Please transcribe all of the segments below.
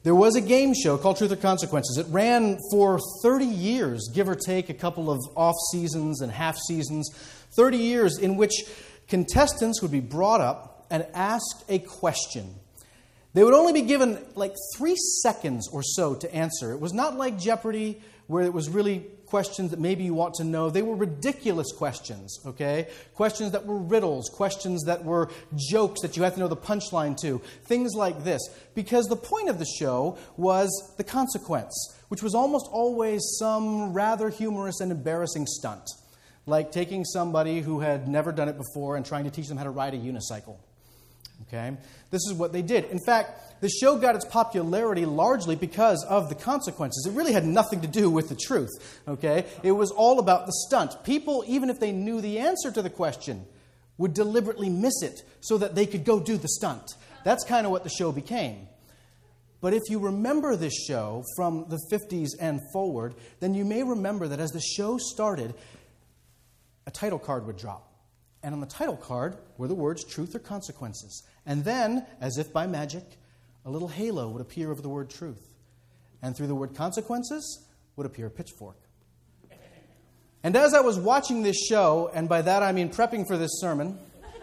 There was a game show called Truth or Consequences. It ran for 30 years, give or take a couple of off seasons and half seasons. 30 years in which contestants would be brought up and asked a question. They would only be given like 3 seconds or so to answer. It was not like Jeopardy, where it was really questions that maybe you want to know. They were ridiculous questions, okay? Questions that were riddles, questions that were jokes that you had to know the punchline to, things like this. Because the point of the show was the consequence, which was almost always some rather humorous and embarrassing stunt, like taking somebody who had never done it before and trying to teach them how to ride a unicycle. Okay? This is what they did. In fact, the show got its popularity largely because of the consequences. It really had nothing to do with the truth. Okay? It was all about the stunt. People, even if they knew the answer to the question, would deliberately miss it so that they could go do the stunt. That's kind of what the show became. But if you remember this show from the 50s and forward, then you may remember that as the show started, a title card would drop. And on the title card were the words truth or consequences. And then, as if by magic, a little halo would appear over the word truth. And through the word consequences would appear a pitchfork. And as I was watching this show, and by that I mean prepping for this sermon,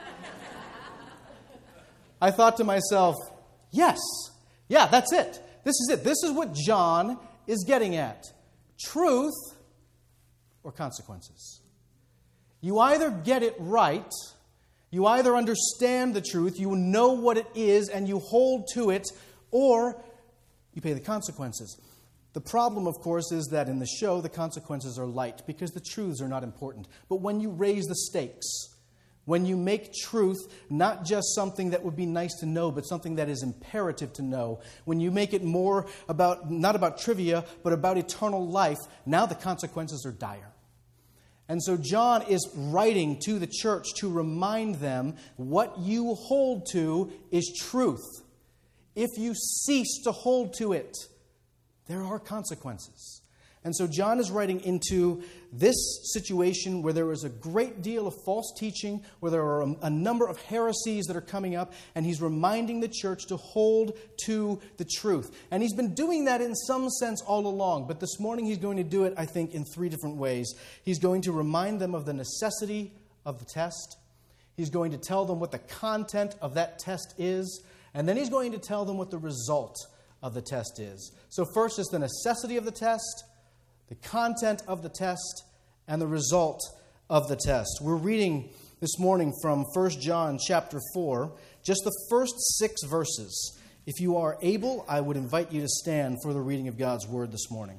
I thought to myself, yes, yeah, that's it. This is it. This is what John is getting at. Truth or consequences. You either get it right, you either understand the truth, you know what it is, and you hold to it, or you pay the consequences. The problem, of course, is that in the show, the consequences are light because the truths are not important. But when you raise the stakes, when you make truth not just something that would be nice to know, but something that is imperative to know, when you make it more about, not about trivia, but about eternal life, now the consequences are dire. And so John is writing to the church to remind them what you hold to is truth. If you cease to hold to it, there are consequences. And so John is writing into this situation where there is a great deal of false teaching, where there are a number of heresies that are coming up, and he's reminding the church to hold to the truth. And he's been doing that in some sense all along, but this morning he's going to do it, I think, in 3 different ways. He's going to remind them of the necessity of the test. He's going to tell them what the content of that test is, and then he's going to tell them what the result of the test is. So first is the necessity of the test, the content of the test, and the result of the test. We're reading this morning from 1 John chapter 4, just the first 6 verses. If you are able, I would invite you to stand for the reading of God's word this morning.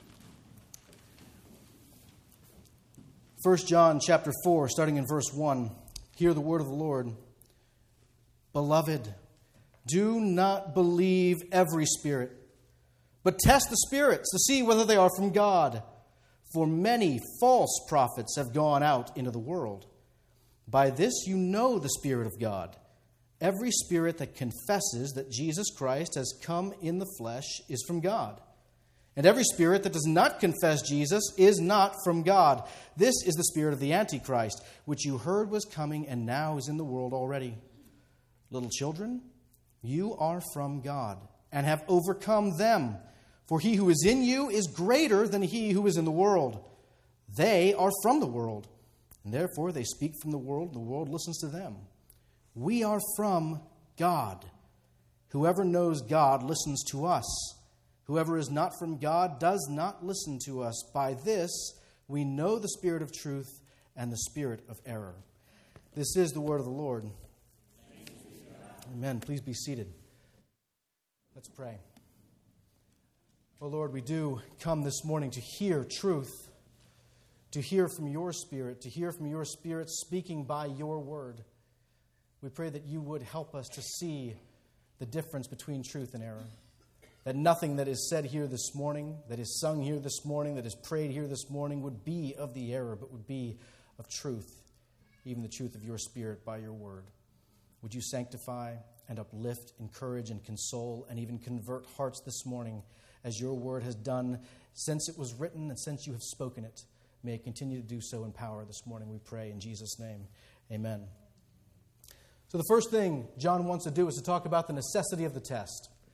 1 John chapter 4, starting in verse 1. Hear the word of the Lord. Beloved, do not believe every spirit, but test the spirits to see whether they are from God. For many false prophets have gone out into the world. By this you know the Spirit of God. Every spirit that confesses that Jesus Christ has come in the flesh is from God. And every spirit that does not confess Jesus is not from God. This is the spirit of the Antichrist, which you heard was coming and now is in the world already. Little children, you are from God and have overcome them. For he who is in you is greater than he who is in the world. They are from the world, and therefore they speak from the world, and the world listens to them. We are from God. Whoever knows God listens to us. Whoever is not from God does not listen to us. By this we know the spirit of truth and the spirit of error. This is the word of the Lord. Amen. Please be seated. Let's pray. Oh Lord, we do come this morning to hear truth, to hear from your Spirit, to hear from your Spirit speaking by your word. We pray that you would help us to see the difference between truth and error, that nothing that is said here this morning, that is sung here this morning, that is prayed here this morning would be of the error, but would be of truth, even the truth of your Spirit by your word. Would you sanctify and uplift, encourage and console, and even convert hearts this morning as your word has done since it was written and since you have spoken it. May it continue to do so in power this morning, we pray in Jesus' name. Amen. So the first thing John wants to do is to talk about the necessity of the test.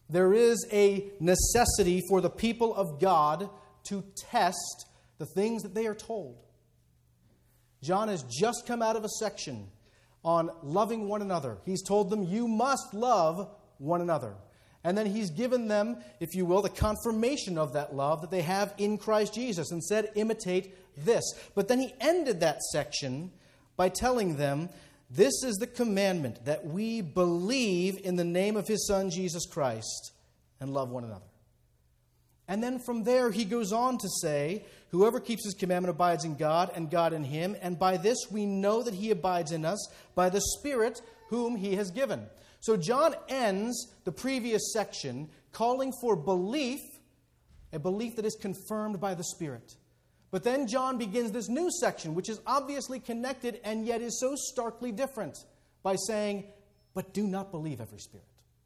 There is a necessity for the people of God to test the things that they are told. John has just come out of a section on loving one another. He's told them, you must love one another. And then he's given them, if you will, the confirmation of that love that they have in Christ Jesus and said, imitate this. But then he ended that section by telling them, this is the commandment, that we believe in the name of his Son, Jesus Christ, and love one another. And then from there he goes on to say, whoever keeps his commandment abides in God, and God in him, and by this we know that he abides in us, by the Spirit whom he has given. So John ends the previous section calling for belief, a belief that is confirmed by the Spirit. But then John begins this new section, which is obviously connected and yet is so starkly different, by saying, but do not believe every spirit.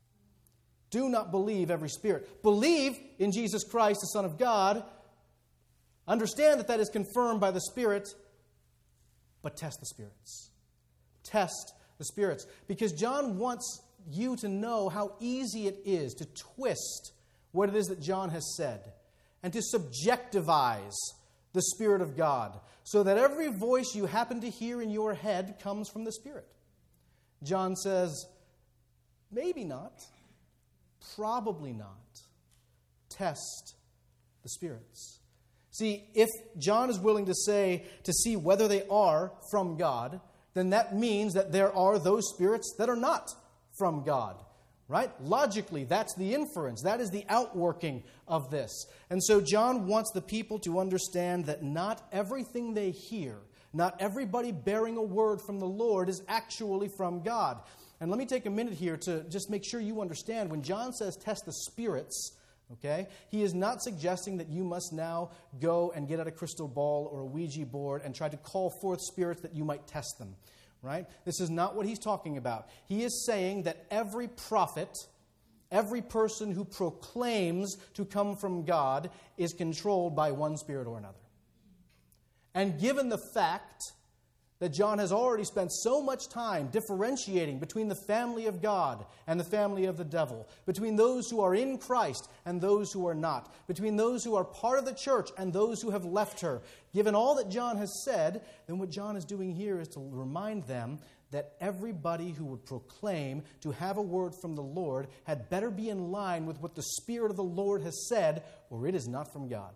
Do not believe every spirit. Believe in Jesus Christ, the Son of God. Understand that that is confirmed by the Spirit, but test the spirits. Test the spirits. Because John wants you to know how easy it is to twist what it is that John has said and to subjectivize the Spirit of God so that every voice you happen to hear in your head comes from the Spirit. John says, maybe not, probably not. Test the spirits. See, if John is willing to see whether they are from God, then that means that there are those spirits that are not from God. Right? Logically, that's the inference. That is the outworking of this. And so John wants the people to understand that not everything they hear, not everybody bearing a word from the Lord is actually from God. And let me take a minute here to just make sure you understand. When John says test the spirits, okay, he is not suggesting that you must now go and get out a crystal ball or a Ouija board and try to call forth spirits that you might test them. Right? This is not what he's talking about. He is saying that every prophet, every person who proclaims to come from God is controlled by one spirit or another. And given the fact that John has already spent so much time differentiating between the family of God and the family of the devil, between those who are in Christ and those who are not, between those who are part of the church and those who have left her, given all that John has said, then what John is doing here is to remind them that everybody who would proclaim to have a word from the Lord had better be in line with what the Spirit of the Lord has said, or it is not from God.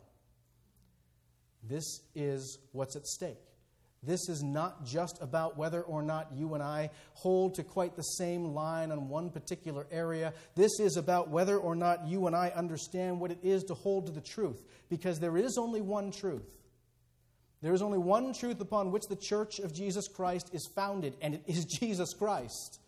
This is what's at stake. This is not just about whether or not you and I hold to quite the same line on one particular area. This is about whether or not you and I understand what it is to hold to the truth. Because there is only one truth. There is only one truth upon which the Church of Jesus Christ is founded, and it is Jesus Christ.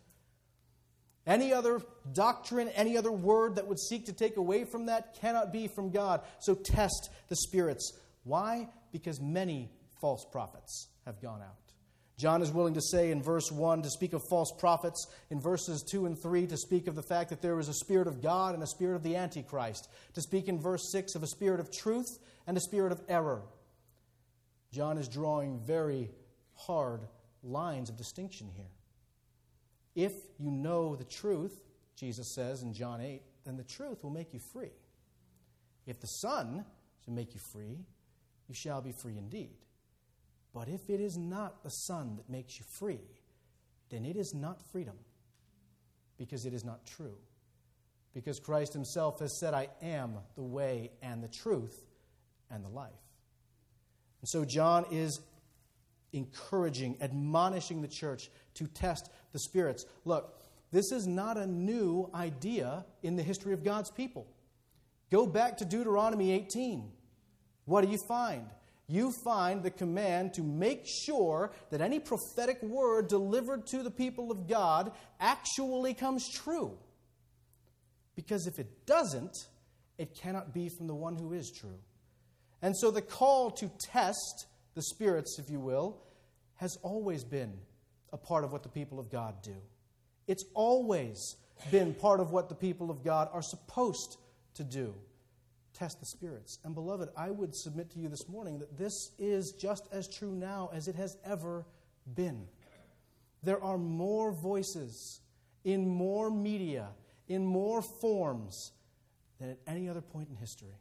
Any other doctrine, any other word that would seek to take away from that cannot be from God. So test the spirits. Why? Because many false prophets have gone out. John is willing to say in verse 1 to speak of false prophets, in verses 2 and 3 to speak of the fact that there is a spirit of God and a spirit of the Antichrist, to speak in verse 6 of a spirit of truth and a spirit of error. John is drawing very hard lines of distinction here. If you know the truth, Jesus says in John 8, then the truth will make you free. If the Son shall make you free, you shall be free indeed. But if it is not the Son that makes you free, then it is not freedom, because it is not true. Because Christ himself has said, I am the way and the truth and the life. And so John is encouraging, admonishing the church to test the spirits. Look, this is not a new idea in the history of God's people. Go back to Deuteronomy 18. What do you find? You find the command to make sure that any prophetic word delivered to the people of God actually comes true. Because if it doesn't, it cannot be from the one who is true. And so the call to test the spirits, if you will, has always been a part of what the people of God do. It's always been part of what the people of God are supposed to do. Test the spirits. And beloved, I would submit to you this morning that this is just as true now as it has ever been. There are more voices in more media, in more forms than at any other point in history.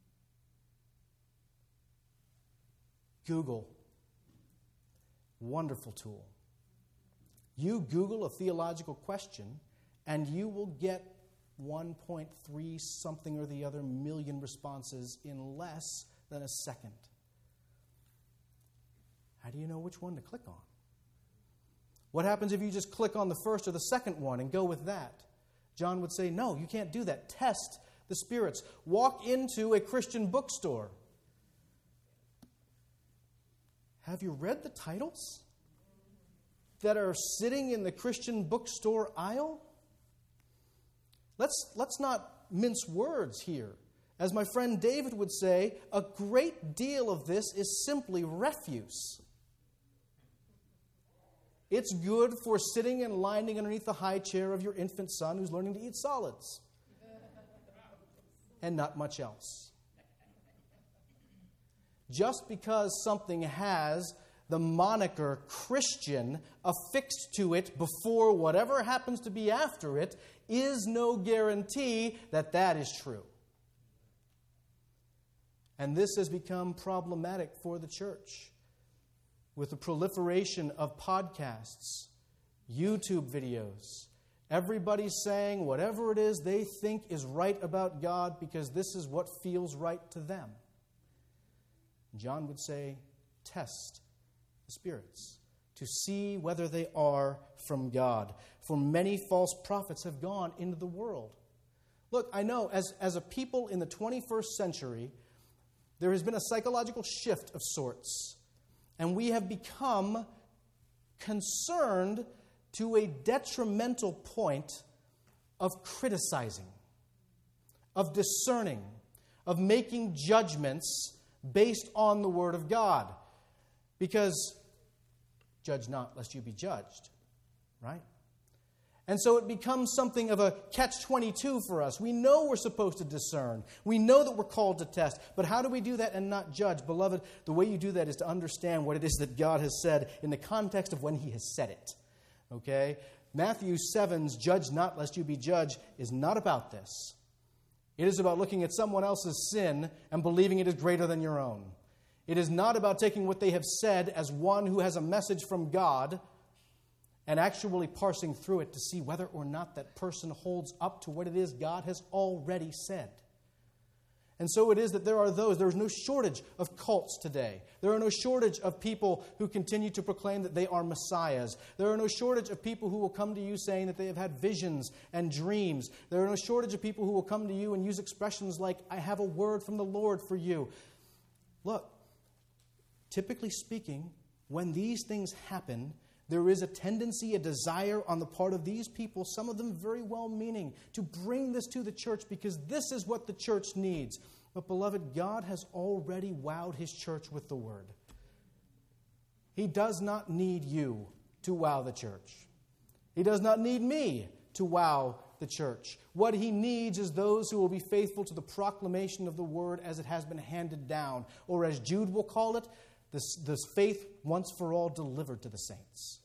Google. Wonderful tool. You Google a theological question, and you will get 1.3 something or the other million responses in less than a second. How do you know which one to click on? What happens if you just click on the first or the second one and go with that? John would say, no, you can't do that. Test the spirits. Walk into a Christian bookstore. Have you read the titles that are sitting in the Christian bookstore aisle? Let's not mince words here. As my friend David would say, a great deal of this is simply refuse. It's good for sitting and lining underneath the high chair of your infant son who's learning to eat solids. And not much else. Just because something has the moniker Christian affixed to it before whatever happens to be after it is no guarantee that that is true. And this has become problematic for the church with the proliferation of podcasts, YouTube videos. Everybody's saying whatever it is they think is right about God because this is what feels right to them. John would say, test the spirits to see whether they are from God. For many false prophets have gone into the world. Look, I know as a people in the 21st century, there has been a psychological shift of sorts. And we have become concerned to a detrimental point of criticizing, of discerning, of making judgments based on the Word of God. Because judge not, lest you be judged. Right? And so it becomes something of a catch-22 for us. We know we're supposed to discern. We know that we're called to test. But how do we do that and not judge? Beloved, the way you do that is to understand what it is that God has said in the context of when He has said it. Okay? Matthew 7's judge not lest you be judged is not about this. It is about looking at someone else's sin and believing it is greater than your own. It is not about taking what they have said as one who has a message from God and actually parsing through it to see whether or not that person holds up to what it is God has already said. And so it is that there's no shortage of cults today. There are no shortage of people who continue to proclaim that they are messiahs. There are no shortage of people who will come to you saying that they have had visions and dreams. There are no shortage of people who will come to you and use expressions like, I have a word from the Lord for you. Look, typically speaking, when these things happen, there is a tendency, a desire on the part of these people, some of them very well-meaning, to bring this to the church because this is what the church needs. But, beloved, God has already wowed His church with the Word. He does not need you to wow the church. He does not need me to wow the church. What He needs is those who will be faithful to the proclamation of the Word as it has been handed down, or as Jude will call it, this faith once for all delivered to the saints.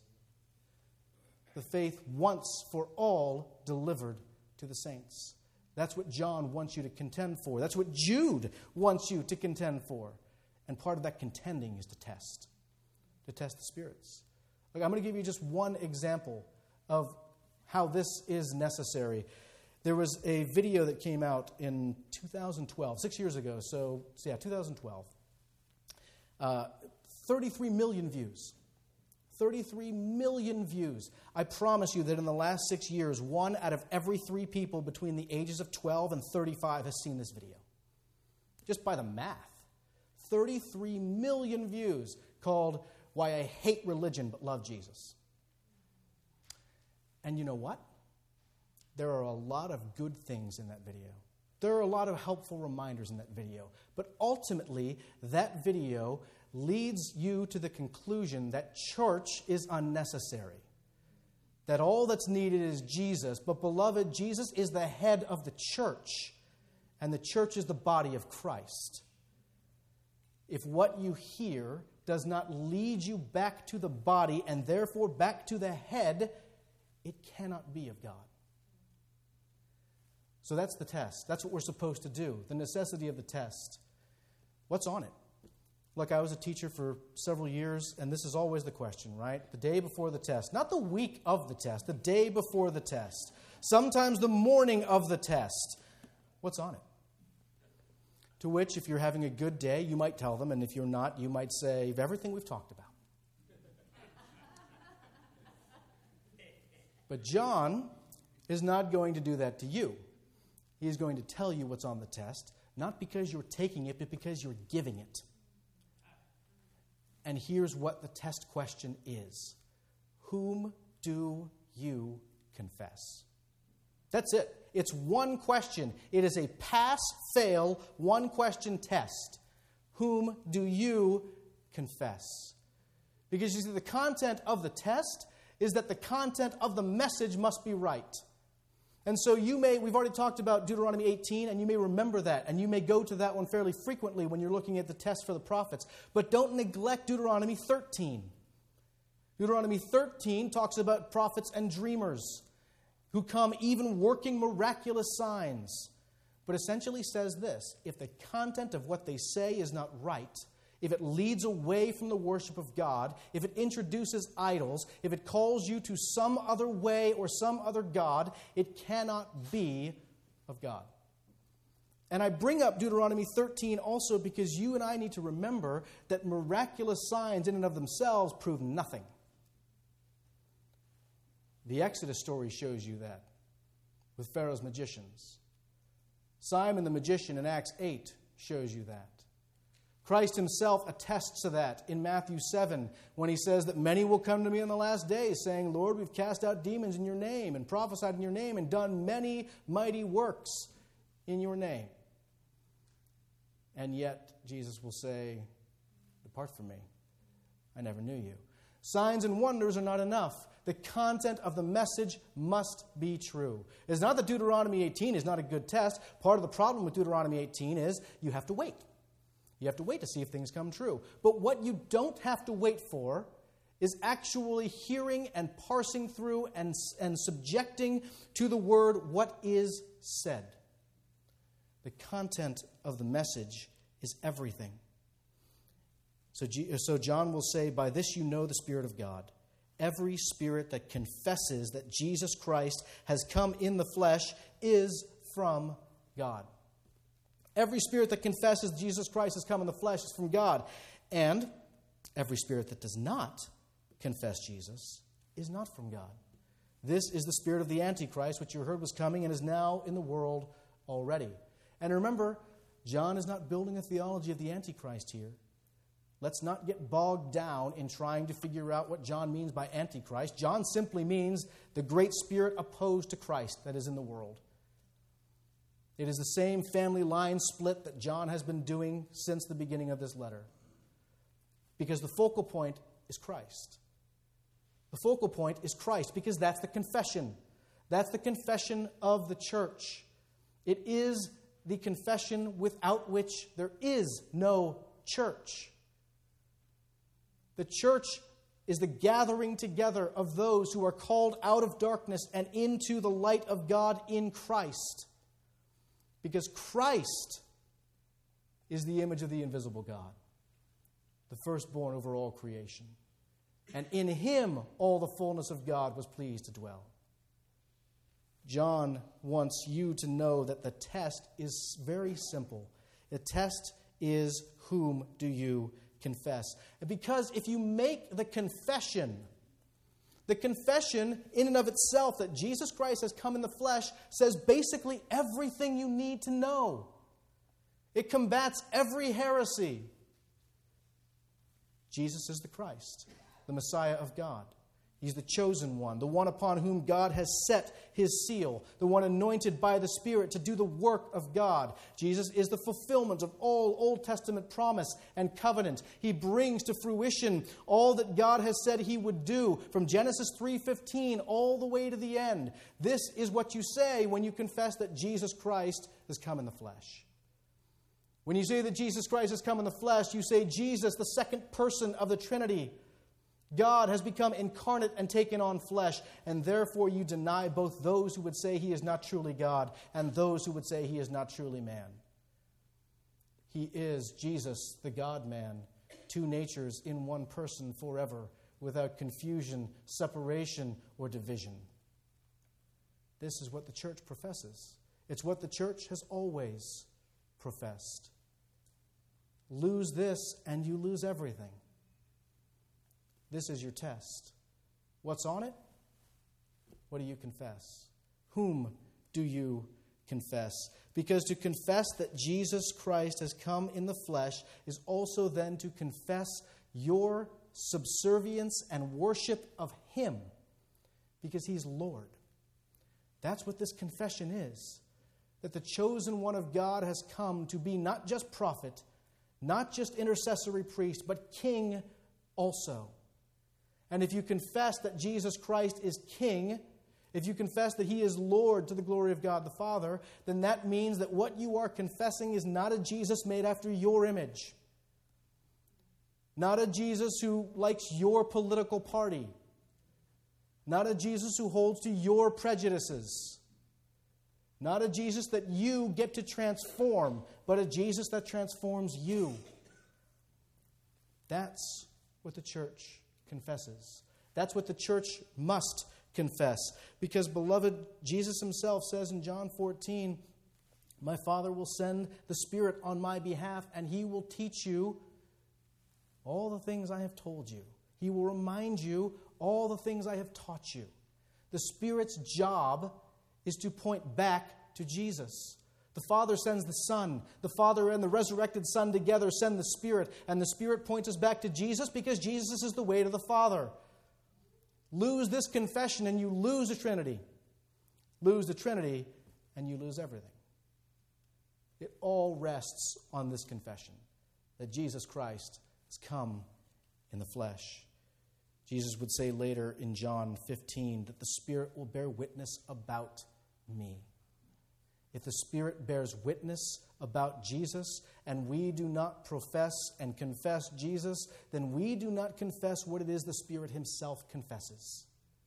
The faith once for all delivered to the saints. That's what John wants you to contend for. That's what Jude wants you to contend for. And part of that contending is to test the spirits. Look, I'm going to give you just one example of how this is necessary. There was a video that came out in 2012, 6 years ago. So 2012. 33 million views. 33 million views. I promise you that in the last 6 years, 1 out of every 3 people between the ages of 12 and 35 has seen this video. Just by the math. 33 million views called Why I Hate Religion But Love Jesus. And you know what? There are a lot of good things in that video. There are a lot of helpful reminders in that video. But ultimately, that video leads you to the conclusion that church is unnecessary. That all that's needed is Jesus. But beloved, Jesus is the head of the church. And the church is the body of Christ. If what you hear does not lead you back to the body and therefore back to the head, it cannot be of God. So that's the test. That's what we're supposed to do, the necessity of the test. What's on it? Look, I was a teacher for several years, and this is always the question, right? The day before the test. Not the week of the test, the day before the test. Sometimes the morning of the test. What's on it? To which, if you're having a good day, you might tell them, and if you're not, you might say, everything we've talked about. But John is not going to do that to you. He is going to tell you what's on the test, not because you're taking it, but because you're giving it. And here's what the test question is. Whom do you confess? That's it. It's one question. It is a pass-fail, one-question test. Whom do you confess? Because you see, the content of the test is that the content of the message must be right. And so we've already talked about Deuteronomy 18, and you may remember that, and you may go to that one fairly frequently when you're looking at the test for the prophets. But don't neglect Deuteronomy 13. Deuteronomy 13 talks about prophets and dreamers who come even working miraculous signs, but essentially says this: if the content of what they say is not right, if it leads away from the worship of God, if it introduces idols, if it calls you to some other way or some other God, it cannot be of God. And I bring up Deuteronomy 13 also because you and I need to remember that miraculous signs in and of themselves prove nothing. The Exodus story shows you that with Pharaoh's magicians. Simon the magician in Acts 8 shows you that. Christ himself attests to that in Matthew 7 when he says that many will come to me in the last days saying, Lord, we've cast out demons in your name and prophesied in your name and done many mighty works in your name. And yet Jesus will say, depart from me. I never knew you. Signs and wonders are not enough. The content of the message must be true. It's not that Deuteronomy 18 is not a good test. Part of the problem with Deuteronomy 18 is you have to wait. You have to wait to see if things come true. But what you don't have to wait for is actually hearing and parsing through and subjecting to the word what is said. The content of the message is everything. So John will say, by this you know the Spirit of God. Every spirit that confesses that Jesus Christ has come in the flesh is from God. Every spirit that confesses Jesus Christ has come in the flesh is from God. And every spirit that does not confess Jesus is not from God. This is the spirit of the Antichrist, which you heard was coming and is now in the world already. And remember, John is not building a theology of the Antichrist here. Let's not get bogged down in trying to figure out what John means by Antichrist. John simply means the great spirit opposed to Christ that is in the world. It is the same family line split that John has been doing since the beginning of this letter. Because the focal point is Christ. The focal point is Christ because that's the confession. That's the confession of the church. It is the confession without which there is no church. The church is the gathering together of those who are called out of darkness and into the light of God in Christ. Because Christ is the image of the invisible God, the firstborn over all creation. And in him all the fullness of God was pleased to dwell. John wants you to know that the test is very simple. The test is, whom do you confess? Because if you make the confession in and of itself that Jesus Christ has come in the flesh says basically everything you need to know. It combats every heresy. Jesus is the Christ, the Messiah of God. He's the chosen one, the one upon whom God has set his seal, the one anointed by the Spirit to do the work of God. Jesus is the fulfillment of all Old Testament promise and covenant. He brings to fruition all that God has said he would do from Genesis 3:15 all the way to the end. This is what you say when you confess that Jesus Christ has come in the flesh. When you say that Jesus Christ has come in the flesh, you say Jesus, the second person of the Trinity, God has become incarnate and taken on flesh, and therefore you deny both those who would say he is not truly God and those who would say he is not truly man. He is Jesus, the God-man, two natures in one person forever, without confusion, separation, or division. This is what the church professes. It's what the church has always professed. Lose this and you lose everything. This is your test. What's on it? What do you confess? Whom do you confess? Because to confess that Jesus Christ has come in the flesh is also then to confess your subservience and worship of Him, because He's Lord. That's what this confession is. That the chosen one of God has come to be not just prophet, not just intercessory priest, but king also. And if you confess that Jesus Christ is king, if you confess that He is Lord to the glory of God the Father, then that means that what you are confessing is not a Jesus made after your image. Not a Jesus who likes your political party. Not a Jesus who holds to your prejudices. Not a Jesus that you get to transform, but a Jesus that transforms you. That's what the church confesses. That's what the church must confess. Because, beloved, Jesus Himself says in John 14, "My Father will send the Spirit on my behalf, and He will teach you all the things I have told you. He will remind you all the things I have taught you." The Spirit's job is to point back to Jesus. The Father sends the Son. The Father and the resurrected Son together send the Spirit. And the Spirit points us back to Jesus because Jesus is the way to the Father. Lose this confession and you lose the Trinity. Lose the Trinity and you lose everything. It all rests on this confession that Jesus Christ has come in the flesh. Jesus would say later in John 15 that the Spirit will bear witness about me. If the Spirit bears witness about Jesus and we do not profess and confess Jesus, then we do not confess what it is the Spirit Himself confesses.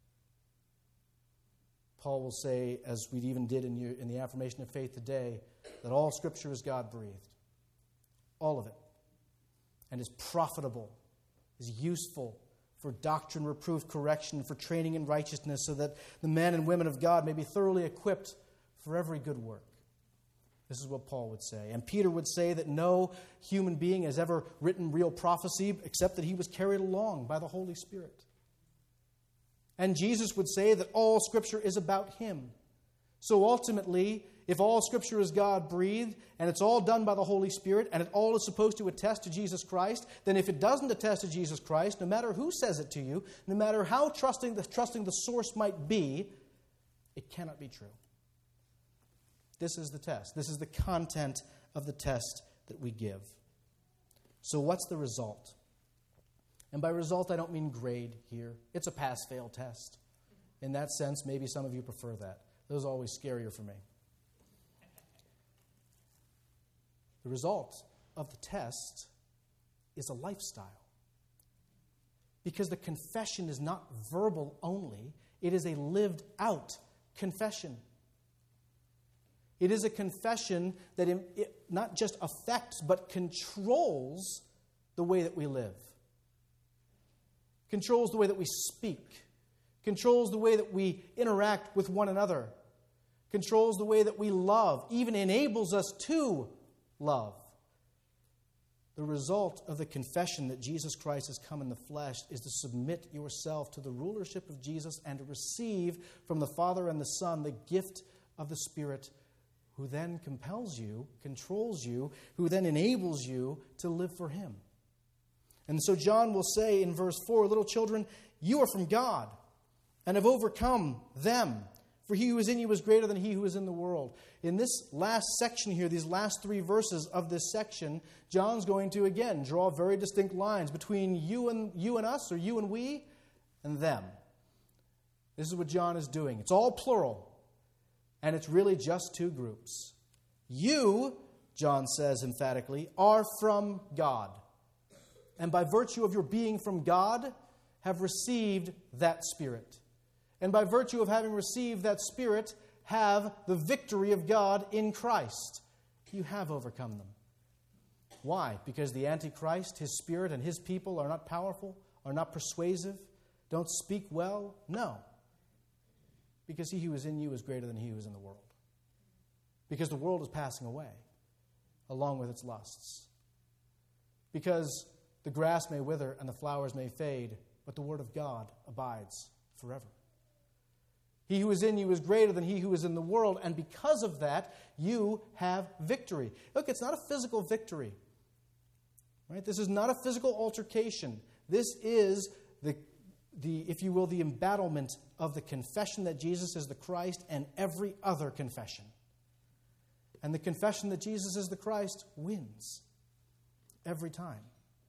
Paul will say, as we even did in the affirmation of faith today, that all Scripture is God-breathed. All of it. And is profitable, is useful for doctrine, reproof, correction, for training in righteousness, so that the men and women of God may be thoroughly equipped for every good work. This is what Paul would say. And Peter would say that no human being has ever written real prophecy except that he was carried along by the Holy Spirit. And Jesus would say that all Scripture is about Him. So ultimately, if all Scripture is God-breathed, and it's all done by the Holy Spirit, and it all is supposed to attest to Jesus Christ, then if it doesn't attest to Jesus Christ, no matter who says it to you, no matter how trusting the source might be, it cannot be true. This is the test. This is the content of the test that we give. So what's the result? And by result, I don't mean grade here. It's a pass-fail test. In that sense, maybe some of you prefer that. Those are always scarier for me. The result of the test is a lifestyle. Because the confession is not verbal only, it is a lived-out confession. It is a confession that it not just affects, but controls the way that we live. Controls the way that we speak. Controls the way that we interact with one another. Controls the way that we love. Even enables us to love. The result of the confession that Jesus Christ has come in the flesh is to submit yourself to the rulership of Jesus and to receive from the Father and the Son the gift of the Spirit, who then compels you, controls you, who then enables you to live for Him. And so John will say in verse 4, "Little children, you are from God and have overcome them. For he who is in you is greater than he who is in the world." In this last section here, these last 3 verses of this section, John's going to, again, draw very distinct lines between you and us, or you and we, and them. This is what John is doing. It's all plural, and it's really just 2 groups. You, John says emphatically, are from God. And by virtue of your being from God, have received that Spirit. And by virtue of having received that Spirit, have the victory of God in Christ. You have overcome them. Why? Because the Antichrist, his spirit, and his people are not powerful, are not persuasive, don't speak well? No. Because he who is in you is greater than he who is in the world. Because the world is passing away, along with its lusts. Because the grass may wither and the flowers may fade, but the word of God abides forever. He who is in you is greater than he who is in the world, and because of that, you have victory. Look, it's not a physical victory. Right? This is not a physical altercation. This is the if you will, the embattlement of the confession that Jesus is the Christ and every other confession. And the confession that Jesus is the Christ wins every time,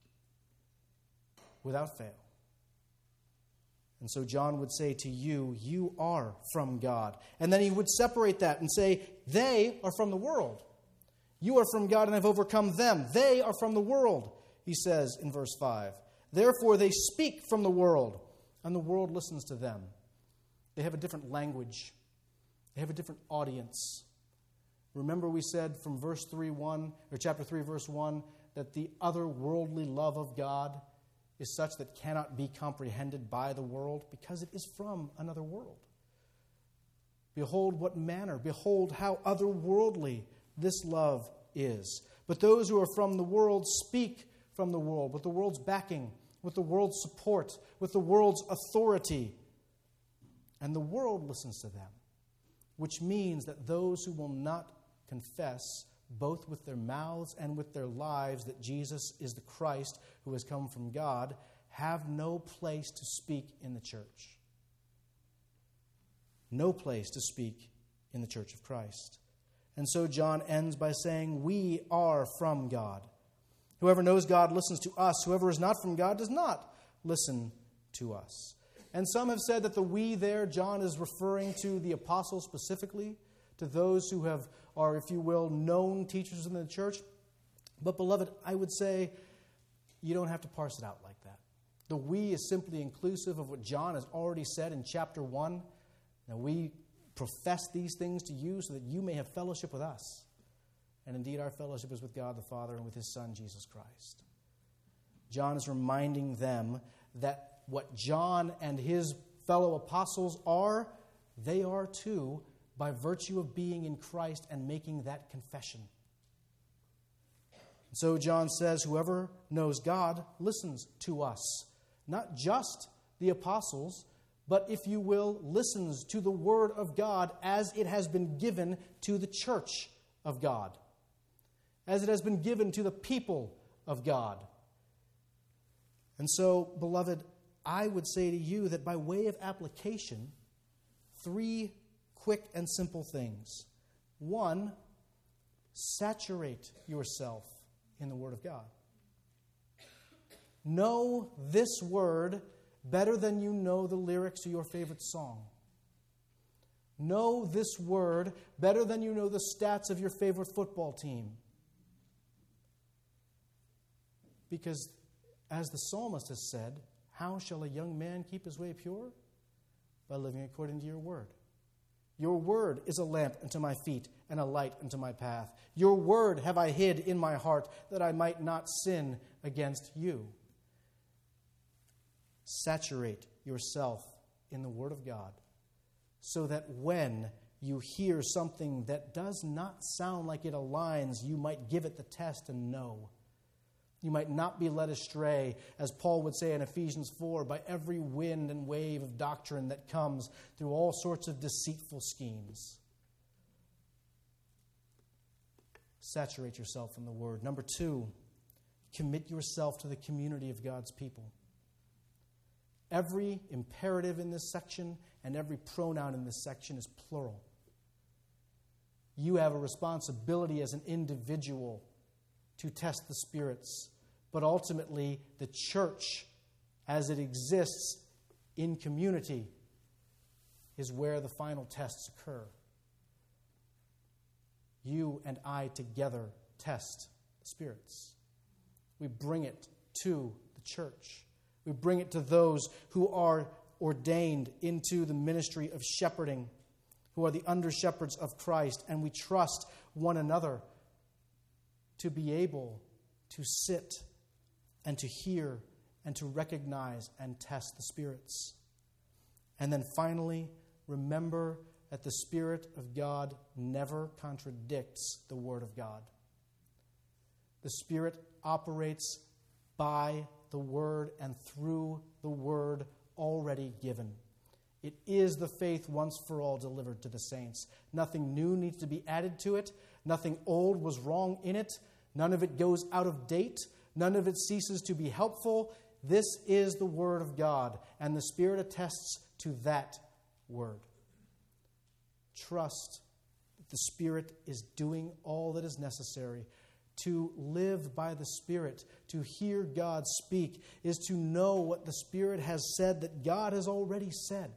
without fail. And so John would say to you, you are from God. And then he would separate that and say, they are from the world. You are from God and have overcome them. They are from the world, he says in verse 5. Therefore they speak from the world, and the world listens to them. They have a different language. They have a different audience. Remember we said from chapter 3, verse 1, that the otherworldly love of God is such that cannot be comprehended by the world because it is from another world. Behold what manner, behold how otherworldly this love is. But those who are from the world speak from the world, with the world's backing, with the world's support, with the world's authority. And the world listens to them, which means that those who will not confess, both with their mouths and with their lives, that Jesus is the Christ who has come from God, have no place to speak in the church. No place to speak in the church of Christ. And so John ends by saying, we are from God. Whoever knows God listens to us. Whoever is not from God does not listen to us. And some have said that the we there, John is referring to the apostles specifically, to those who are, if you will, known teachers in the church. But beloved, I would say you don't have to parse it out like that. The we is simply inclusive of what John has already said in chapter 1. Now we profess these things to you so that you may have fellowship with us. And indeed, our fellowship is with God the Father and with his Son, Jesus Christ. John is reminding them that what John and his fellow apostles are, they are too, by virtue of being in Christ and making that confession. So John says, whoever knows God listens to us. Not just the apostles, but if you will, listens to the word of God as it has been given to the church of God, as it has been given to the people of God. And so, beloved, I would say to you that by way of application, 3 quick and simple things. 1, saturate yourself in the Word of God. Know this Word better than you know the lyrics to your favorite song. Know this Word better than you know the stats of your favorite football team. Because, as the psalmist has said, how shall a young man keep his way pure? By living according to your word. Your word is a lamp unto my feet and a light unto my path. Your word have I hid in my heart that I might not sin against you. Saturate yourself in the word of God so that when you hear something that does not sound like it aligns, you might give it the test and know. You might not be led astray, as Paul would say in Ephesians 4, by every wind and wave of doctrine that comes through all sorts of deceitful schemes. Saturate yourself in the Word. Number 2, commit yourself to the community of God's people. Every imperative in this section and every pronoun in this section is plural. You have a responsibility as an individual to test the spirits, but ultimately the church, as it exists in community, is where the final tests occur. You and I together test the spirits. We bring it to the church. We bring it to those who are ordained into the ministry of shepherding, who are the under-shepherds of Christ, and we trust one another to be able to sit and to hear and to recognize and test the spirits. And then finally, remember that the Spirit of God never contradicts the Word of God. The Spirit operates by the Word and through the Word already given. It is the faith once for all delivered to the saints. Nothing new needs to be added to it. Nothing old was wrong in it. None of it goes out of date. None of it ceases to be helpful. This is the Word of God, and the Spirit attests to that Word. Trust that the Spirit is doing all that is necessary. To live by the Spirit, to hear God speak, is to know what the Spirit has said that God has already said.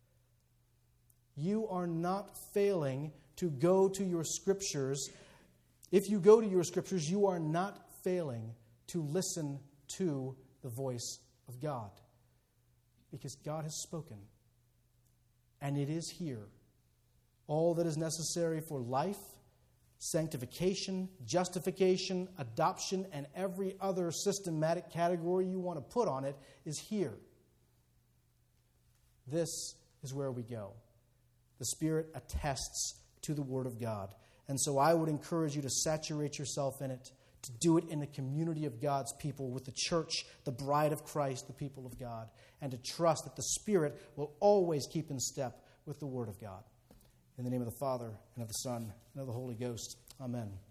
You are not failing to go to your Scriptures. If you go to your Scriptures, you are not failing to listen to the voice of God. Because God has spoken. And it is here. All that is necessary for life, sanctification, justification, adoption, and every other systematic category you want to put on it is here. This is where we go. The Spirit attests to the Word of God. And so I would encourage you to saturate yourself in it, to do it in the community of God's people, with the church, the bride of Christ, the people of God, and to trust that the Spirit will always keep in step with the Word of God. In the name of the Father, and of the Son, and of the Holy Ghost. Amen.